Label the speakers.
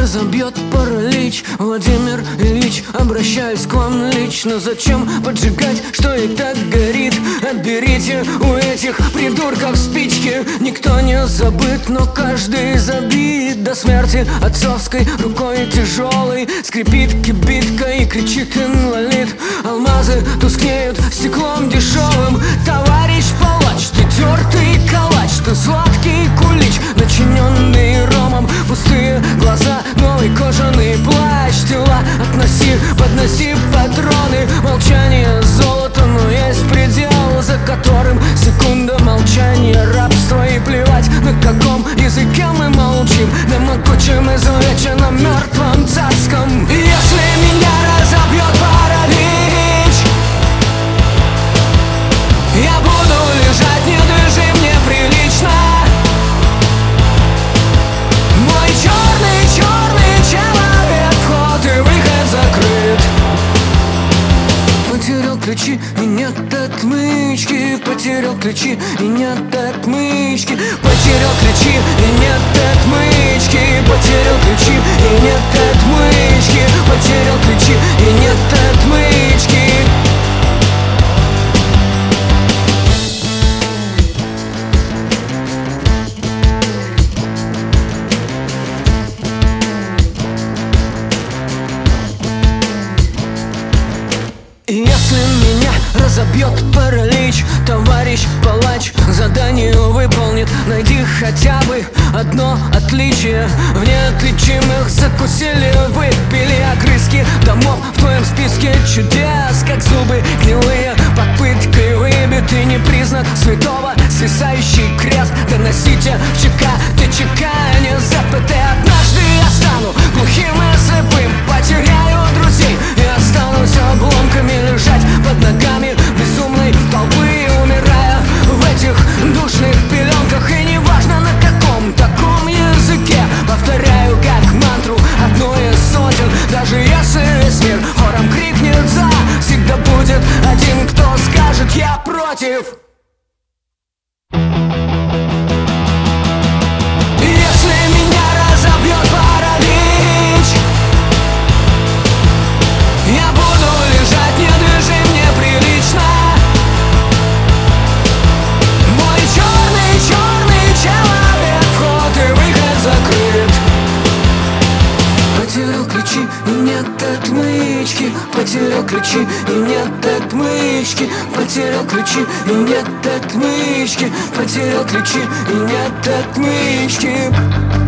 Speaker 1: разобьет паралич. Владимир Ильич, обращаюсь к вам лично. Зачем поджигать, что и так горит? Отберите у этих придурков спички. Никто не забыт, но каждый забит до смерти отцовской рукой тяжелой. Скрипит кибитка и кричит инвалид. Алмазы тускнеют стеклом дешевым. Товарищ палач, ты тертый калач, ты сладкий кулич, начиненный ромом. Пустые глаза, новый кожаный плащ. Тела относи, подноси патроны. Молчание золото, но есть предел, за которым секунда молчания, рабство. И плевать, на каком языке мы молчим, на могучем изувеченном мертвом царском. Если меня разобьет паралич, я буду лежать недвижим, неприлично. Мой черный человек, вход и выход закрыт. Потерял ключи и нет отмычки. Потерял ключи и нет отмычки. Потерял ключи и нет отмычки. Потерял ключи и нет отмычки. Потерял ключи и нет отмычки. Если меня разобьет паралич, товарищ палач задание выполнит. Найди хотя бы одно отличие. В неотличимых закусили, выпили огрызки домов в твоем списке чудес, как зубы гнилые под пыткой выбиты. Не признак святого свисающий крест. Доносите в ЧК, ТЧК, не ЗПТ. Однажды я стану глухим и слепым, потеряю друзей и останусь обломками лежать под ногами безумной толпы, умирая в этих душных пеленках. И неважно на каком таком языке, повторяю как мантру одну из сотен. Даже если весь мир хором крикнет за, всегда будет один, кто скажет: я против. Если меня разобьет паралич, я буду лежать недвижим, неприлично. Мой черный человек, вход и выход закрыт. Потерял ключи и нет отмычки. Потерял ключи и нет отмычки. Потерял ключи и нет отмычки. Потерял ключи и нет отмычки.